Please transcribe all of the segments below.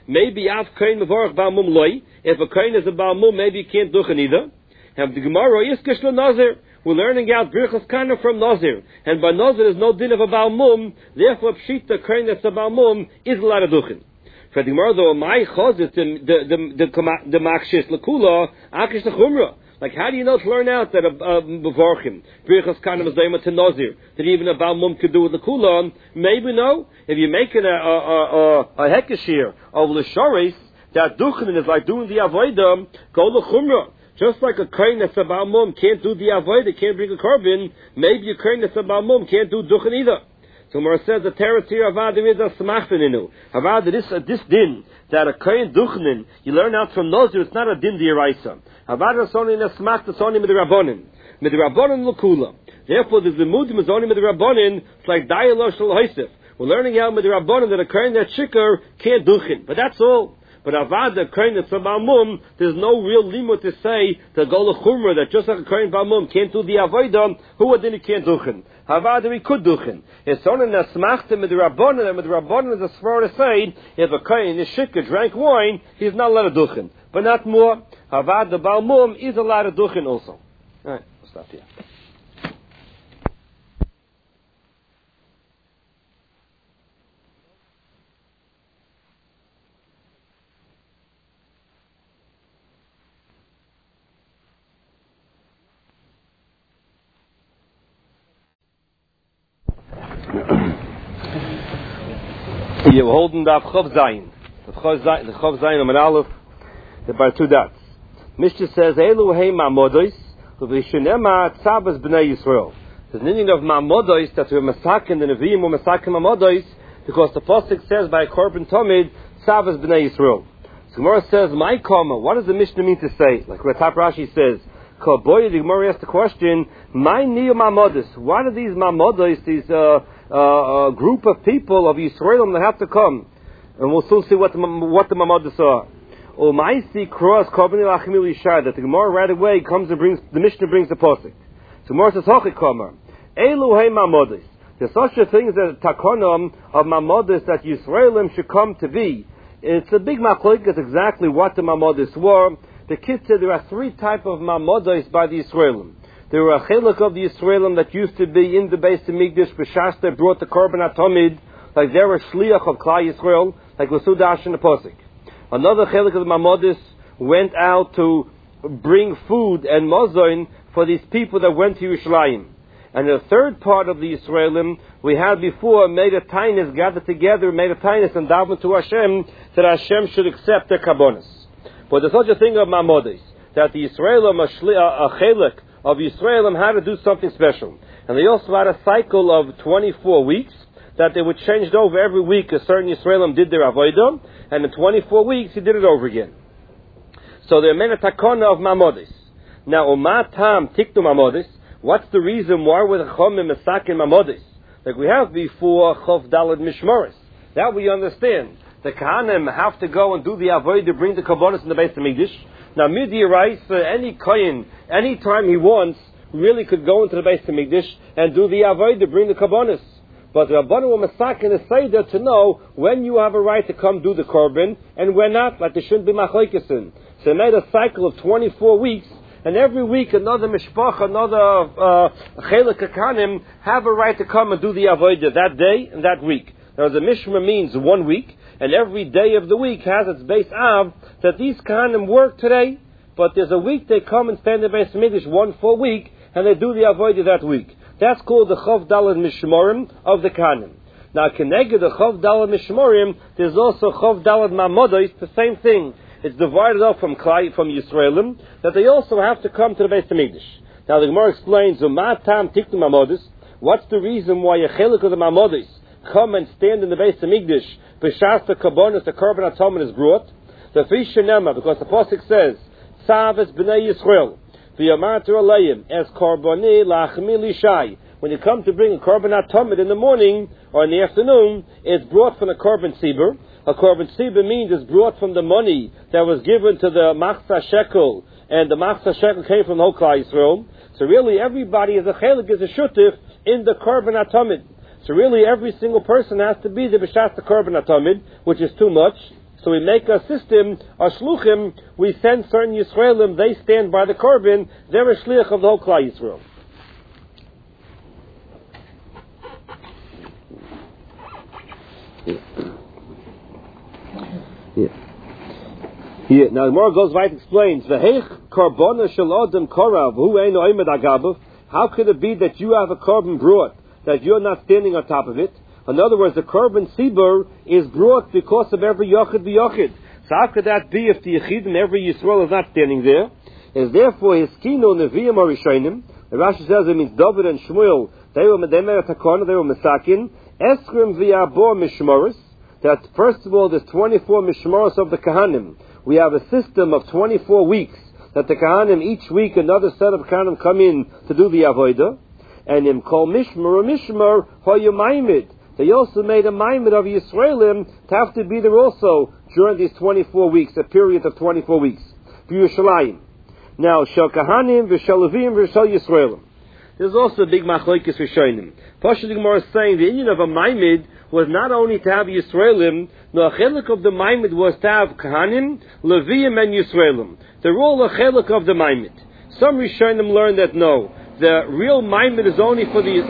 maybe Av Kohen Mevorach Baal Mum Loi. If a Kohen is a Baal Mum, maybe you can't duchen either. Have the Gemara Yiskish Lo Nazir. We're learning out Birchas Kana from Nazir. And by Nazir there's no din of a Baal Mum, therefore Pshita Kohen that's a Baal Mum is a lot of duchen. For the Gemara though, my chazit, the Makshis Lakula, Akish the Chumrah. Like, how do you know to learn out that a Bevorchim, Birchas Kana Mazayma to Nazir, that even a Baal Mum could do with the Kula? Maybe no. If you're making a Hekashir of L'Shoris, that Duchenin is like doing the Avodah, go L'Chumrah. Just like a Kohen that's a Baal Mum can't do the Avodah, can't bring a Korban, maybe a Kohen that's a Baal Mum can't do Duchen either. So Mara says the teretz here Avad is a smachteninu. Avad this din that a Kohen Duchenin you learn out from Nazir, it's not a din d'iraisa. Avad is only in a smach, it's only with the Rabbanin. With the Rabbanin l'kula. Therefore, the Zimudim is only with the Rabbanin. It's like Dayalosh l'hoisef. We're learning out with the Rabbanin that a Kohen that shikar can't duchen, but that's all. But Avad, the Kohen that's a Baal Mum, there's no real limit to say the Gola Chumra that just like a Kohen Baal Mum can't do the Avodah, who then he can't duchen. Avad, he could duchen. It's only in a smachta with the Rabbanin, and with the Rabbanin is a svar to say if a Kohen is shikar drank wine, he's not allowed to duchen, but not more. Avad, the Baal Mum is allowed to duchen also. All right, we'll stop here. We're holding the Chav Zayin. The Chav Zayin on Aleph, by two dots. Mishnah says, Elu hei ma'modos, v'vishinema tzabas b'nei Yisrael. There's an meaning of ma'modos that we're masakin, the Nevi'im were masakin ma'modos, because the Pasuk says by Korban Tomid, tzabas b'nei Yisrael. So Gemara says, my karma, what does the Mishnah mean to say? Like Rav Rashi says, the Gemara asks the question, my niyo ma'modos, what are these ma'modos, these group of people of Yisrael that have to come? And we'll soon see what the ma'modos are. Or Maisi cross Korban Lachmil Yishai, that the Gemara right away comes and brings, the Mishnah brings the Pasuk. So Gemara says, Hochi Komer, Elu hei ma'modos. There's such a thing as a takonom of ma'modos that Yisraelim should come to be. It's a big machlok, it's exactly what the ma'modos were. The kids said there are three types of ma'modos by the Yisraelim. There were a chelik of the Yisraelim that used to be in the Beis Hamikdash, b'shas they brought the Korban Atomid, like they were shliach of Klal Yisrael, like Vasudash in the Pasuk. Another chelik of the ma'modos went out to bring food and mazon for these people that went to Yerushalayim. And the third part of the Yisraelim, we had before made a tainus, gathered together, made a tainus and davened to Hashem, that Hashem should accept their kabbonos. But there's such a thing of ma'modos, that the Yisraelim, a chelik of Yisraelim had to do something special. And they also had a cycle of 24 weeks, that they would change over every week. A certain Yisraelim did their avodah, and in 24 weeks he did it over again. So they're made a takona of ma'modos. Now, umatam tiktu ma'modos. What's the reason why we're the chomim mesakin ma'modos? Like we have before Chof Daled Mishmoris. That we understand. The Kahanim have to go and do the avodah to bring the kabbonos in the Beis Hamikdash. Now, Midiraisa, any kohen, any time he wants, really could go into the Beis Hamikdash and do the avodah to bring the kabbonos. But the Rabbanan were masakin is Seder to know when you have a right to come do the korban and when not, like there shouldn't be machlokes. So they made a cycle of 24 weeks, and every week another mishpach, another chelik akanim have a right to come and do the avodah that day and that week. Now the mishma means 1 week, and every day of the week has its base av that these kahanim work today, but there's a week they come and stand in the Beis Hamikdash 1 full week, and they do the avodah that week. That's called the Chof Daled Mishmorim of the Kahanim. Now, Keneged the Chof Daled Mishmorim, there's also Chof Daled Ma'modos, the same thing. It's divided up from Yisraelim, that they also have to come to the Beis Hamikdash. Now, the Gemara explains, Umatam Tiktu Ma'modos, what's the reason why a chelik of the Ma'modos come and stand in the Beis Hamikdash, b'shas the kabbonos, the Korban Atomid is brought? The Fishanema, because the Pasuk says, Tzaves B'nei Yisrael, V'yamater Aleim, as Korbani Lachmil Yishai. When you come to bring a Korban Atomid in the morning or in the afternoon, it's brought from a Korban Tzibur. A Korban Tzibur means it's brought from the money that was given to the Machzah Shekel, and the Machzah Shekel came from the whole Klal Yisrael. So really everybody is a chelik, is a shutif in the Korban Atomid. So really every single person has to be the b'shas the Korban Atomid, which is too much. So we make a system, a shluchim, we send certain Yisraelim, they stand by the korban, they're a shliach of the whole Klal Yisrael. Now the Gemara goes right, explains, how could it be that you have a korban brought, that you're not standing on top of it? In other words, the korban sibur is brought because of every yochid v'yochid. So how could that be if the Yechidim, every Yisrael is not standing there? Is therefore Hiskinu Nevi'im or Rishonim. The Rashi says it means David and Shmuel, they were Takona, they were Mesakin. Eskrim v'yabor mishmoros. That first of all, there's 24 mishmoros of the Kahanim. We have a system of 24 weeks that the Kahanim, each week another set of Kahanim come in to do the Avodah. And in Kol Mishmar or Mishmar, Hoyu Maimid. They also made a Maimid of Yisraelim to have to be there also during these 24 weeks, a period of 24 weeks. For Yerushalayim. Now, Shel Kahanim, V'Shel Levim, V'Shel Yisraelim. There's also a big machlokes Rishonim. Pasha the Gemara is saying the union of a Maimid was not only to have Yisraelim, no, a chelik of the Maimid was to have Kahanim, Levim, and Yisraelim. They're all a chelik of the Maimid. Some Rishonim learn that no, the real Maimid is only for the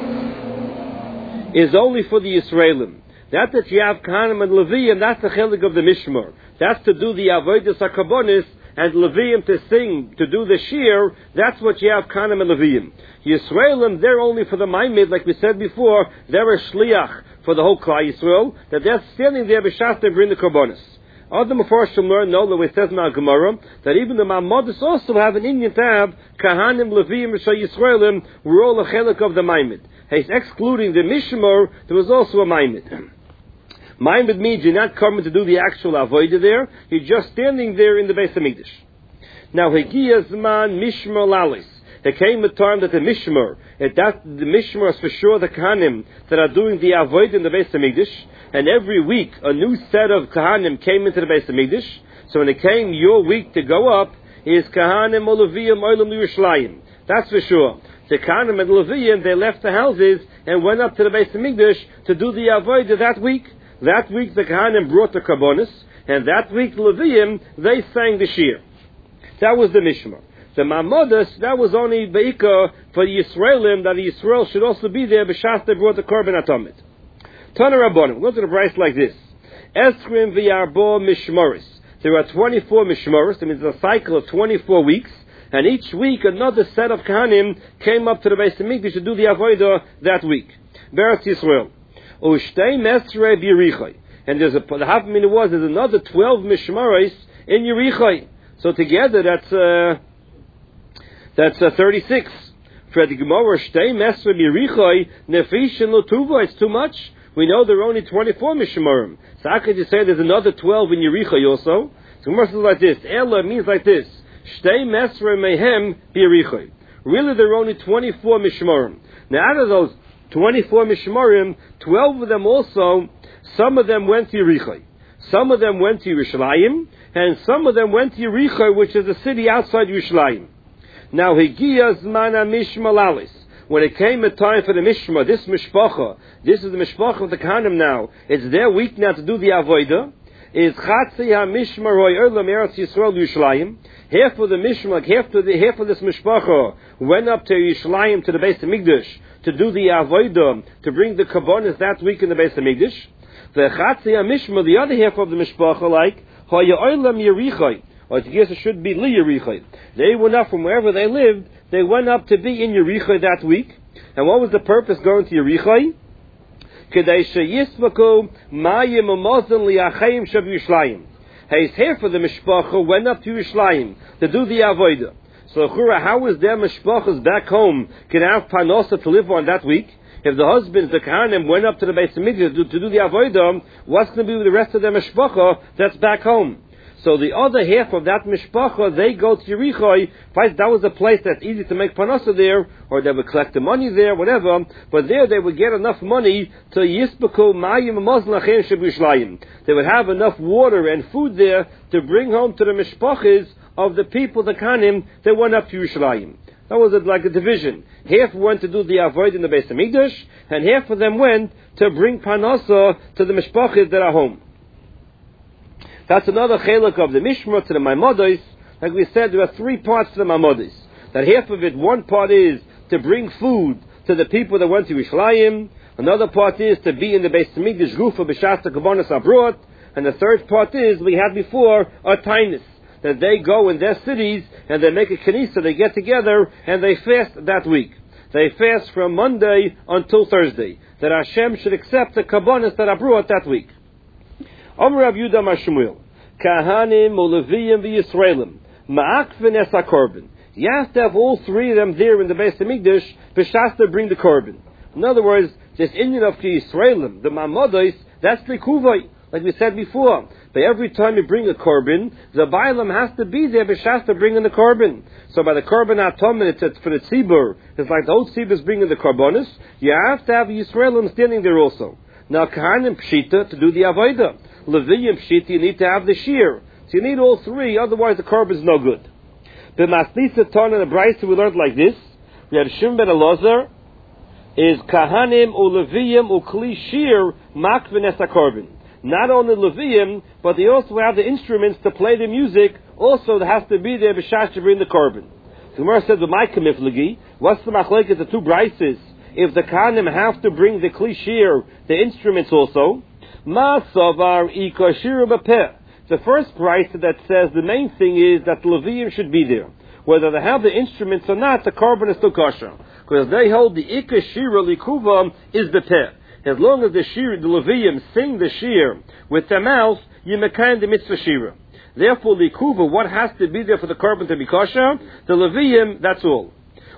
Yisraelim. That you have Kahanim and Levim, that's the chelik of the Mishmar. That's to do the Avodas HaKarbonis, and Leviim to sing, to do the shir, that's what you have Kahanim and Leviim. Yisraelim, they're only for the Maimid, like we said before, they're a shliach for the whole Klal Yisrael, that they're standing there b'shas they bring the Karbonis. Other Mefarshim learn, no, that it says in our Gemara, that even the Ma'amodos also have an Indian to have Kahanim, Leviim, Rishon Yisraelim, were all a chelik of the Maimid. He's excluding the Mishmar, there was also a Maimid. Maimid means you're not coming to do the actual avodah there, you're just standing there in the Beis HaMikdash. Now, Hegiya Zman Mishmar Lalis. There came a time that the Mishmar is for sure the Kahanim that are doing the avodah in the Beis HaMikdash, and every week a new set of Kahanim came into the Beis HaMikdash. So when it came your week to go up, is Kahanim Oleviyim Olam Yerushalayim. That's for sure. The Kahanim and Leviyim, they left the houses and went up to the Beis HaMikdash to do the avodah that week. That week the Kahanim brought the Karbonis, and that week the Leviyim, they sang the Shir. That was the Mishmar. The Ma'amodos, that was only Be'ika for the Yisraelim, that the Yisrael should also be there, b'shas they brought the Korban Atomid. Tana Rabbanim, we'll go to the price like this. Eskrim v'yarbo mishmoris. There are 24 mishmoris, that means a cycle of 24 weeks, and each week another set of Kahanim came up to the Beis HaMikdash to do the Avodah that week. Beretz Yisrael. Ushtei mesrei b'Yerichai. And there's the half minute was, there's another 12 mishmaros in Yerichai. So together that's 36. For the Gemara, Shtei mesrei b'Yerichai, nefishin l'tuva, it's too much. We know there are only 24 mishmarim. So how could you say there's another 12 in Yerichai also? So Gemara says like this, Ela means like this, Shtei mesrei mehem b'Yerichai. Really there are only 24 mishmarim. Now out of those 24 mishmarim, 12 of them also, some of them went to Yerichai, some of them went to Yerushalayim, and some of them went to Yerichai, which is a city outside Yerushalayim. Now, Hegiya Zmana Mishmalalis. When it came a time for the Mishma, this Mishpacha, this is the Mishpacha of the Kahanim now, it's their week now to do the Avodah, is Chatzi HaMishma Roi Erlam Eretz Yisrael Yerushalayim. Half of the Mishma, half of this Mishpacha went up to Yerushalayim, to the Beis HaMikdash, to do the Avodah, to bring the Karbonos that week in the Beis HaMikdash. The Chatzi HaMishma, the other half of the Mishpacha, like, Hoya Olam Yerichai, or I guess it should be Li Yerichai. They went up from wherever they lived, they went up to be in Yerichai that week. And what was the purpose going to Yerichai? Kedei sheyisvaku mayim umozon liachayim shav Yerushalayim. His half of the Mishpacha went up to Yerushalayim to do the Avodah. So, how is their Mishpachas back home can have Panosa to live on that week? If the husbands, the Kahanim, went up to the Beis HaMikdash to do the Avodah, what's going to be with the rest of their Mishpacha that's back home? So the other half of that Mishpacha, they go to Yerichai. That was a place that's easy to make Panosa there, or they would collect the money there, whatever. But there they would get enough money to Yisbaku Mayim Mozon Lachem Sheb Yerushalayim. They would have enough water and food there to bring home to the Mishpachas of the people, the Kahanim, that went up to Yerushalayim. That was like a division. Half went to do the Avodah in the Beis HaMikdash, and half of them went to bring Panosa to the Mishpachas that are home. That's another chelak of the Mishmar to the Maimados. Like we said, there are 3 parts to the Maimados. That half of it, one part is to bring food to the people that went to Yerushalayim. Another part is to be in the Beis Hamikdash Gufa B'Shas Kabonos abroad. And the third part is, we had before, a tainus, that they go in their cities and they make a kanisa, they get together and they fast that week. They fast from Monday until Thursday, that Hashem should accept the kabonos that are brought that week. Amar Rav Yudah Mar Shmuel, Kahanim, Uleviyim, v'Yisraelim, Ma'akvin es HaKorban. You have to have all 3 of them there in the Beis Hamikdash, b'shas to bring the korban. In other words, this Indian of Yisraelim, the Mamados, that's the Kuvay. Like we said before, but every time you bring a korban, the Bailam has to be there b'shas to bring in the korban. So by the korban atom, it's for the tzibur. It's like the whole tzibur is bringing the korbanos. You have to have Yisraelim standing there also. Now Kahanim pshita to do the avodah. Leviyim pshita, you need to have the shear. So you need all 3, otherwise the korban is no good. The Masnisa Ton and the Brayso we learned like this. We had Shimon ben Elazar is Kahanim Uleviyim Ukli Shir Makvin es HaKorban. Not only Leviyim, but they also have the instruments to play the music. Also, there has to be there b'shas to bring the korban. The Gemara says, "My kamiflagi." What's the machlekes? The 2 brises. If the kahanim have to bring the klishir, the instruments also. Ma savar ikashir b'peh. The first brise that says the main thing is that the Leviyim should be there. Whether they have the instruments or not, the korban is still kosher, because they hold the ikashir likuvam is the peh. As long as the Leviyim sing the shir with their mouth, you mekayim the mitzvah shira. Therefore, the kuva, what has to be there for the korban to be kosher? The Leviyim, that's all.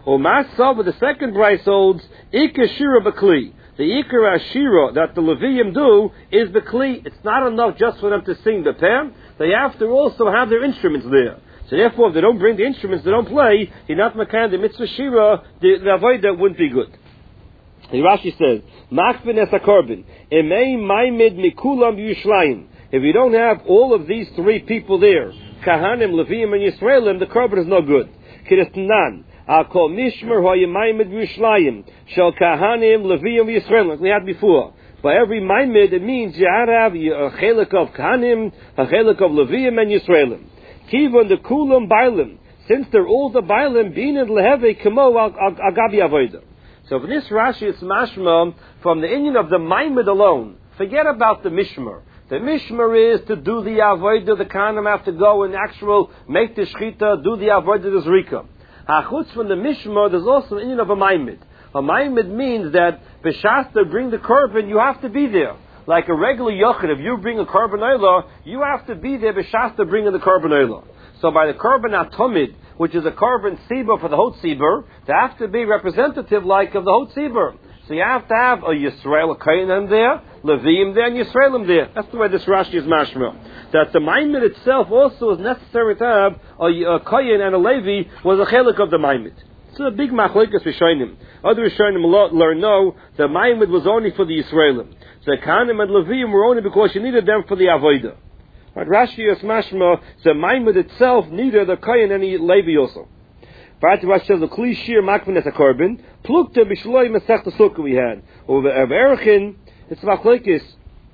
But the second brise holds ikar shira b'kli. The ikar ashira that the Leviyim do is b'kli. It's not enough just for them to sing the peh. They have to also have their instruments there. So therefore, if they don't bring the instruments, they don't play, you're not mekayim the mitzvah shira, the avodah wouldn't be good. The Rashi says, Makvin es HaKorban, Emei Maimid Mikulam Yishlayim. If you don't have all of these 3 people there, Kahanim, Leviyim, and Yisraelim, the korban is no good. Kirisnan, I'll call Mishmer Hoya Maimid Yishlayim, Shel Kahanim, Leviyim, Yisraelim, like we had before. By every Maimid, it means you have to have a chelik of Kahanim, a chelik of Leviyim, and Yisraelim. Kivon the Kulam Bailim, since they're all the Bailim, Bin and Leheve, Kamo Agabi Avodah. So for this Rashi, it's mashma from the Indian of the Maimid alone. Forget about the Mishmar. The Mishmar is to do the Avodah, the Kahanim have to go and make the Shechita, do the Avodah, the Zrika. Hachutz from the Mishmar, there's also an Indian of a Maimid. A Maimid means that b'shas to bring the korban, you have to be there. Like a regular Yochid, if you bring a korban oila, you have to be there b'shas to bring in the korban oila. So by the korban atomid, which is a korban tzibur for the whole tzibur, they have to be representative like of the whole tzibur. So you have to have a Yisrael, a Kayanim there, Leviyim there, and Yisraelim there. That's the way this Rashi is mashma. That the Maimid itself also is necessary to have a Kayan and a Levi was a chelik of the Maimid. It's a big machlekes Rishonim. Other Rishonim learn no, the Maimid was only for the Yisraelim. The Kayanim and Leviyim were only because you needed them for the Avodah. But Rashi is mashma, the Maimid itself needed a Kayan and a Levi also. Right, Rashi says the Kli Shir Makvin es HaKorban, Plukta B'Shloi Masech Sukkah we had. Over Erchin, it's machlekes.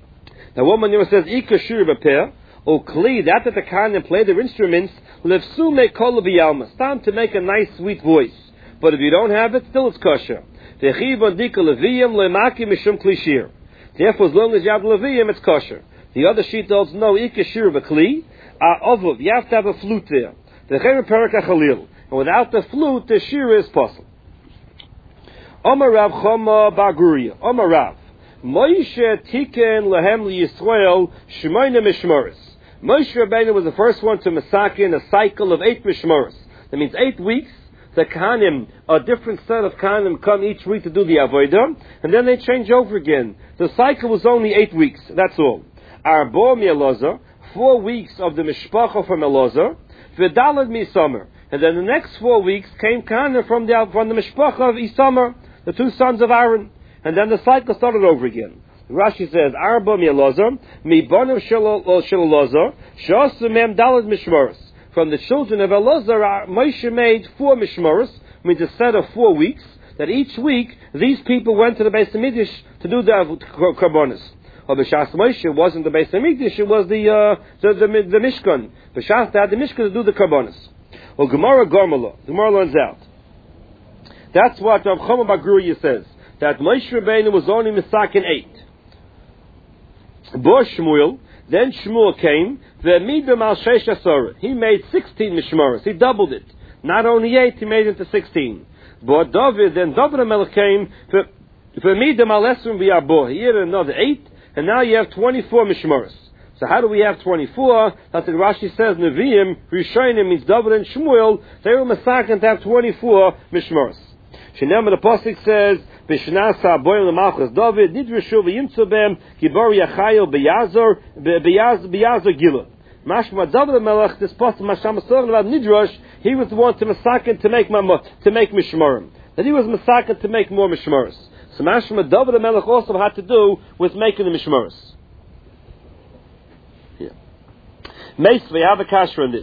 The woman here says Ika Shir B'Peh, O Kli, that the Kahanim play their instruments, Levsume Kol B'Yalma. It's time to make a nice sweet voice. But if you don't have it, still it's kosher. V'chiv on Dika Leviyim Le'maki Mishum Kli Shir. Therefore, as long as you have Leviyim, it's kosher. The other sheet holds no Ika Shir B'Kli, Ovav, you have to have a flute there. The Cherem Perak HaChalil. And without the flute, the shir is possible. Omar Rav Choma Baguria. Omar Rav. Moshe Tiken Lehem Yisrael Shmoyne Mishmoris. Moshe Rabbeinu was the first one to masakin a cycle of 8 Mishmoris. That means 8 weeks. The Kahanim, a different set of Kahanim come each week to do the Avodah, and then they change over again. The cycle was only 8 weeks. That's all. Arbo Mieloza, 4 weeks of the Mishpacha from Elazar, V'dalad Misomer. And then the next 4 weeks came Kahanim from the Mishpacha of Isamar, the 2 sons of Aaron. And then the cycle started over again. Rashi says, Arba mi'elazar, mi'bonim shel Elazar, sh'asumem dalad mishmoros. From the children of Elazar, Moshe made 4 mishmoros, means a set of 4 weeks, that each week, these people went to the Beis Hamikdash to do the karbonos. Or B'Shas Moshe wasn't the Beis Hamikdash, it was the Mishkan. B'Shas they had the Mishkan to do the Karbonos. Well, Gemara Gormala. Gemara learns out. That's what Rav Chama bar Gruya says. That Moshe Rabbeinu was only Misakin 8. Bo Shmuel, then Shmuel came, Ve'midam al Sheish Asara. He made 16 Mishmaros. He doubled it. Not only 8, he made it to 16. But David, then David HaMelech came, Ve'midam al Esrim V'yabo. He had another 8, and now you have 24 Mishmaros. So how do we have 24? That's what Rashi says, Nevi'im, Rishonim means David and Shmuel, they were Misakin to have 24 Mishmaros. Shenema the Pasuk says, Bishnasa boy lemalchus David nidreshu v'yimtzu bem gibor yachayo beyazor gila. Mashma David Melech, this Pasuk Masham talking about Nidrash. He was the one to masakin to make mishmarim. That he was masakin to make more mishmaros. So Mashma David Melech also had to do with making the mishmaros. Yeah. Meis we have a kasher on this.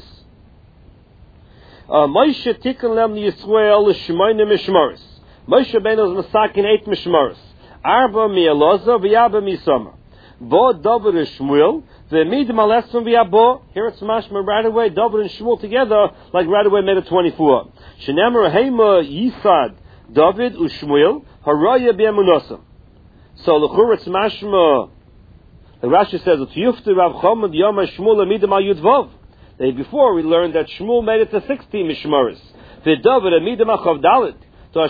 Moshe tikkun lem Yisrael l'shmoyne mishmaros. Moshe Rabbeinu was masakin 8 mishmaros. Arba mi'elazar v'yaba mi'samar. Bo David and Shmuel v'midim al esrim v'yabo. Here it's mashma right away. David and Shmuel together, like right away, made it 24. Shenemer heima yisad David u'Shmuel haraya b'emunasam. So l'chur it's mashma. The Rashi says Yufti Rav Chama Yoma Shmuel amidim al yudvav. Before we learned that Shmuel made it to 16 mishmaros. The David amidim al chavdalit. And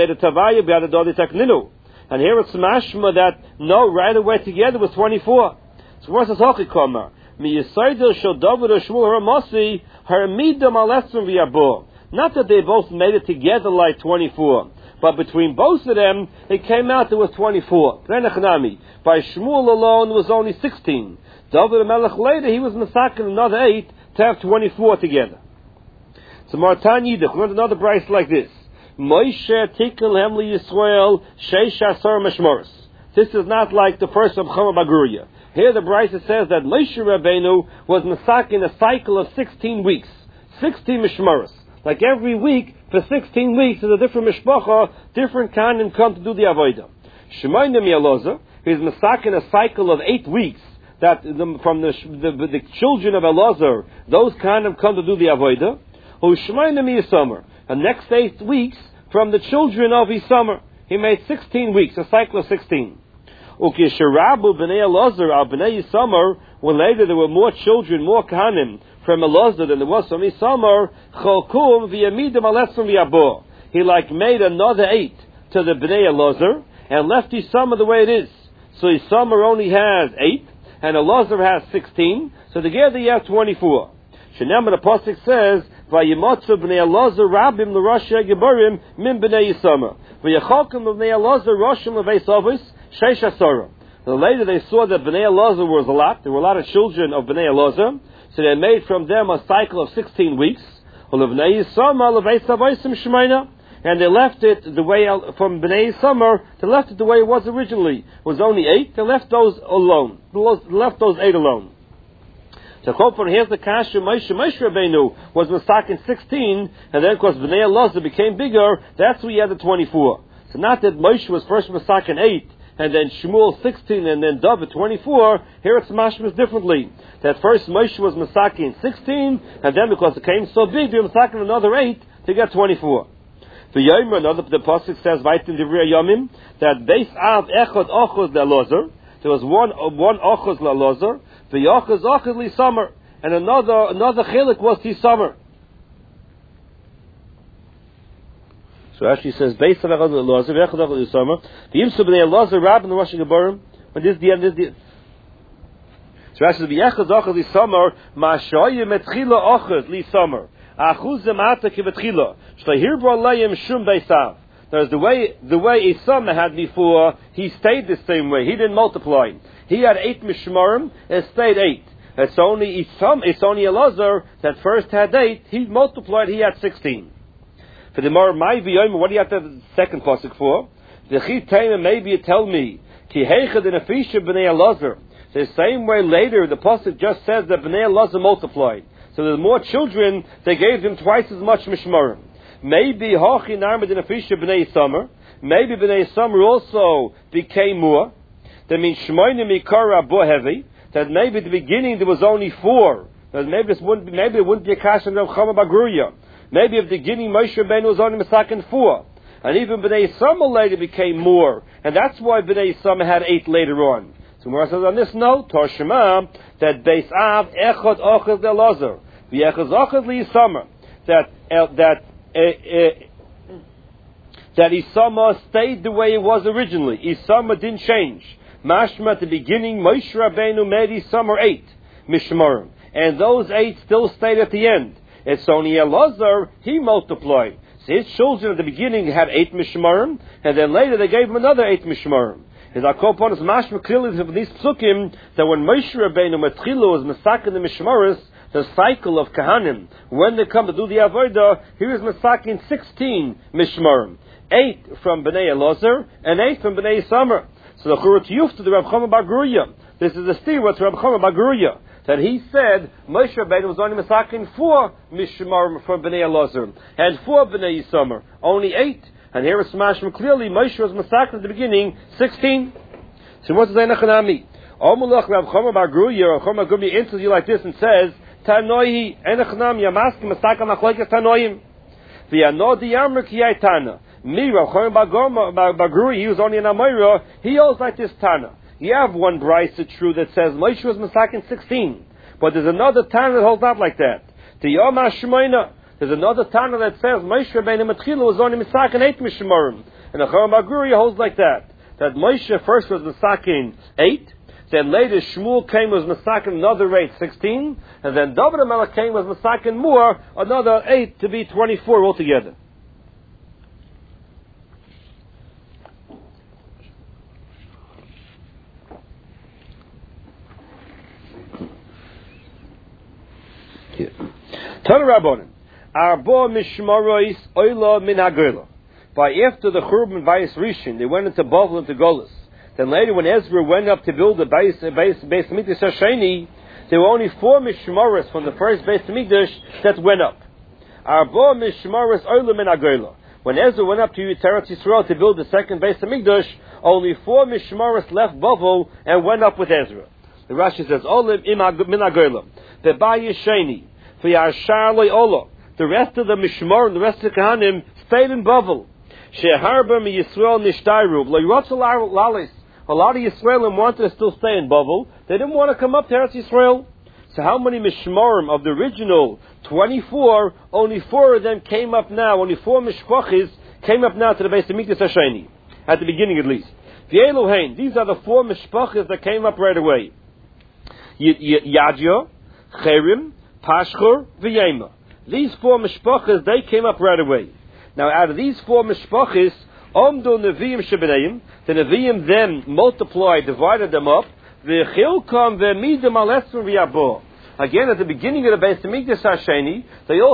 here it's mashma that no, right away together was 24. So what's this hachikama? Not that they both made it together like 24, but between both of them, it came out there was 24. By Shmuel alone, it was only 16. David HaMelech later, he was masakin another 8 to have 24 together. So Martan Yidich, we learned another price like this. Moshe Tikkel Hemli Yisrael Sheish Asar Mishmaros. This is not like the first of Chama bar Gruya. Here the Brisa says that Moshe Rabbeinu was masakin a cycle of 16 weeks. 16 Mishmaros. Like every week, for 16 weeks, is a different mishpacha, different kanim come to do the avodah. Shemayim Yaloza, he's masakin a cycle of 8 weeks, that from the children of Elazar, those kanim come to do the avodah. Who Shemayim Yisomer. The next 8 weeks from the children of Isamar. He made 16 weeks, a cycle of 16. Ukisharabu b'nei Elazar al b'nei Isamar, when later there were more children, more kahanim from Elazar than there was from Isamar, cholkum v'yamidim alesrim v'yabo. He made another 8 to the b'nei Elazar and left Isamar the way it is. So Isamar only has 8 and Elazar has 16. So together you have 24. Shenema the Pasuk says, Vayimotzu b'nei Elazar rabim l'roshei gebarim min b'nei Yisama. V'yachalkim b'nei Elazar roshim l'veis avos sheish asara. Later they saw that b'nei Elazar was a lot. There were a lot of children of b'nei Elazar. So they made from them a cycle of 16 weeks. L'b'nei Yisama l'veis avosim shmeina. And they left it the way, from b'nei Yisama, they left it the way it was originally. It was only 8. They left those alone. They left those 8 alone. So here's the kasha. Moshe Rabbeinu was masakin 16, and then of course Bnei Elazar became bigger. That's where you had the 24. So not that Moshe was first masakin 8, and then Shmuel 16, and then David 24. Here it's mashmas differently. That first Moshe was masakin 16, and then because it came so big, they were masakin another 8 to get 24. The Yomer, the pasuk says right in the Divrei Yomim that Beis Av Echad Ochos LeElazar. There was one Ochos LeElazar. The Yochaz Ochaz Li Summer, and another chilik was Ti Summer. So actually says based on Echad Elazar, Echad Ochaz Li Summer. The Yimsu b'nei Elazar Rab in the Rosh Gebarim. When this is the end, So actually the Echad Ochaz Li Summer Ma'ashoyim Etchila Ochaz Li Summer Achuz Zemata Kivetchila Shtahir B'Alayim Shum Beisav. There's the way Isama had before, he stayed the same way. He didn't multiply. He had 8 mishmarim, and stayed 8. It's only Elazar that first had 8. He multiplied, he had 16. For the more my v'yoyim, what do you have to have the second pasuk for? The chitayim, maybe you tell me, ki heichad in afisha b'nei Elazar. The same way later, the pasuk just says that b'nei Elazar multiplied. So the more children, they gave them twice as much mishmarim. Maybe Hachi Narmad in Afisha B'nai Summer. Maybe B'nai Summer also became more. That means Shmoyne Mikara Bohevi, that maybe at the beginning there was only 4. That maybe it wouldn't be a kasha of Chama Bagruya. Maybe at the beginning Moshe Rabbeinu was only Masakin 4. And even Bnei Yisama later became more. And that's why Bnei Yisama had 8 later on. So Gemara says on this note, Toshima, that Beis Av Echad Ochad Elazar, V'Echad Ochad L'Yisama, that Yisama stayed the way it was originally. Yisama didn't change. Mashma at the beginning, Moshe Rabbeinu made Yisama 8 Mishmarim, and those 8 still stayed at the end. It's only Elazar, he multiplied. So his children at the beginning had 8 Mishmarim, and then later they gave him another 8 Mishmarim. His Akopon is mashma clearly from these psukim that when Moshe Rabbeinu Matchilu was masakin the Mishmaris, the cycle of Kahanim, when they come to do the Avodah, here is masakin 16 Mishmarim. 8 from Bnei Elazar, and 8 from Bnei Yisama. So the Churut Yuf to the Reb Chama Bar Geruya. This is the stira to Reb Chama Bar Geruya, that he said Moshe Rabbeinu was only masakin 4 Mishmarim from Bnei Elazar, and 4 Bnei Yisama, only 8. And here is mashma clearly Moshe was masakin at the beginning 16. So what does that Nechanami? Omulach Reb Chama Bar Geruya, Reb Chama Bar Geruya answers you like this and says, Tanoihi Enechanami Yamaski masakin machlekes Tanoim. V'yanod Yamar Kiyai Tana. Me, Rav Chaim Bar Geruya, he was only an Amayra, he holds like this Tana. You have one brisa true that says Moshe was masakin 16, but there's another Tana that holds not like that. The Yom HaShemoina, there's another Tana that says Moshe Rabbeinu Matchilu was only masakin 8 Mishmarim, and Rav Chaim Bar Geruya holds like that. That Moshe first was masakin 8, then later Shmuel came was masakin another 8, 16, and then David HaMelech came was masakin more, another 8 to be 24 altogether. Tana Rabbanan, Arba Mishmaros Oila Min HaGola. By after the Churban Bayis Rishon, they went into Bavel into Golis. Then later, when Ezra went up to build the Beis Hamikdash Hasheni, there were only 4 Mishmaros from the first Beis Hamikdash that went up. Arba Mishmaros Oila Min HaGola. When Ezra went up to Eretz Yisrael to build the second Beis Hamikdash, only 4 Mishmaros left Bavel and went up with Ezra. The Rashi says, Olim Min HaGola. The Bayis Sheni. The rest of the Mishmar and the rest of the Kahanim stayed in Bavel. Sheharba mi Yisrael nishtayru. A lot of Yisraelim wanted to still stay in Bavel. They didn't want to come up to Eretz Yisrael. So how many Mishmarim of the original 24, only 4 of them came up now, only 4 Mishpachis came up now to the Beis Hamikdash Hasheni, at the beginning at least. The Elohein, these are the 4 Mishpachis that came up right away. Yadja, Cherim, Pashchur, V'yema. These 4 mishpachas, they came up right away. Now, out of these 4 mishpachas, Omdu Nevi'im Shebeneim, the Nevi'im then multiplied, divided them up, V'chilkam V'midim Alesrim V'yabo. Again, at the beginning of the Beis Hamikdash Hasheni, they all